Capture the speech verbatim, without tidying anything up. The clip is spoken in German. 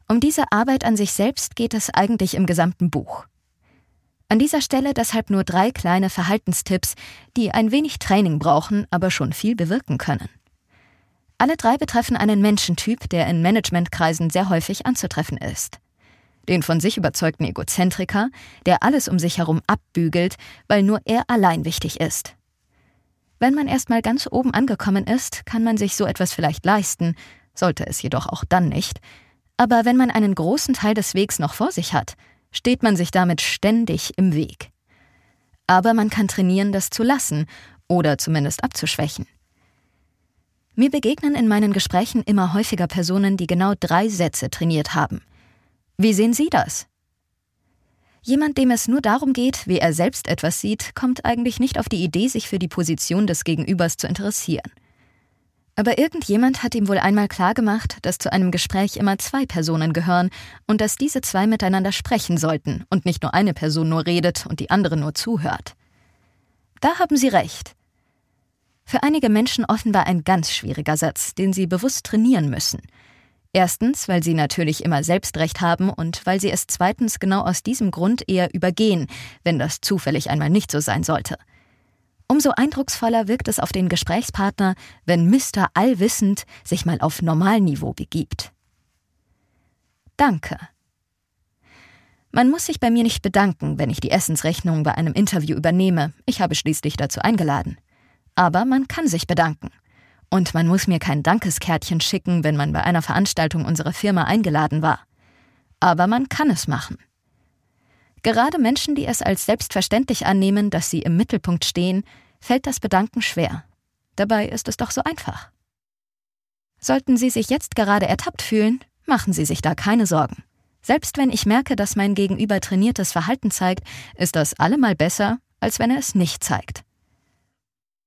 Um diese Arbeit an sich selbst geht es eigentlich im gesamten Buch. An dieser Stelle deshalb nur drei kleine Verhaltenstipps, die ein wenig Training brauchen, aber schon viel bewirken können. Alle drei betreffen einen Menschentyp, der in Managementkreisen sehr häufig anzutreffen ist. Den von sich überzeugten Egozentriker, der alles um sich herum abbügelt, weil nur er allein wichtig ist. Wenn man erst mal ganz oben angekommen ist, kann man sich so etwas vielleicht leisten, sollte es jedoch auch dann nicht. Aber wenn man einen großen Teil des Wegs noch vor sich hat, steht man sich damit ständig im Weg. Aber man kann trainieren, das zu lassen oder zumindest abzuschwächen. Mir begegnen in meinen Gesprächen immer häufiger Personen, die genau drei Sätze trainiert haben. Wie sehen Sie das? Jemand, dem es nur darum geht, wie er selbst etwas sieht, kommt eigentlich nicht auf die Idee, sich für die Position des Gegenübers zu interessieren. Aber irgendjemand hat ihm wohl einmal klargemacht, dass zu einem Gespräch immer zwei Personen gehören und dass diese zwei miteinander sprechen sollten und nicht nur eine Person nur redet und die andere nur zuhört. Da haben Sie recht. Für einige Menschen offenbar ein ganz schwieriger Satz, den sie bewusst trainieren müssen. Erstens, weil sie natürlich immer Selbstrecht haben und weil sie es zweitens genau aus diesem Grund eher übergehen, wenn das zufällig einmal nicht so sein sollte. Umso eindrucksvoller wirkt es auf den Gesprächspartner, wenn Mister Allwissend sich mal auf Normalniveau begibt. Danke. Man muss sich bei mir nicht bedanken, wenn ich die Essensrechnung bei einem Interview übernehme. Ich habe schließlich dazu eingeladen. Aber man kann sich bedanken. Und man muss mir kein Dankeskärtchen schicken, wenn man bei einer Veranstaltung unserer Firma eingeladen war. Aber man kann es machen. Gerade Menschen, die es als selbstverständlich annehmen, dass sie im Mittelpunkt stehen, fällt das Bedanken schwer. Dabei ist es doch so einfach. Sollten Sie sich jetzt gerade ertappt fühlen, machen Sie sich da keine Sorgen. Selbst wenn ich merke, dass mein Gegenüber trainiertes Verhalten zeigt, ist das allemal besser, als wenn er es nicht zeigt.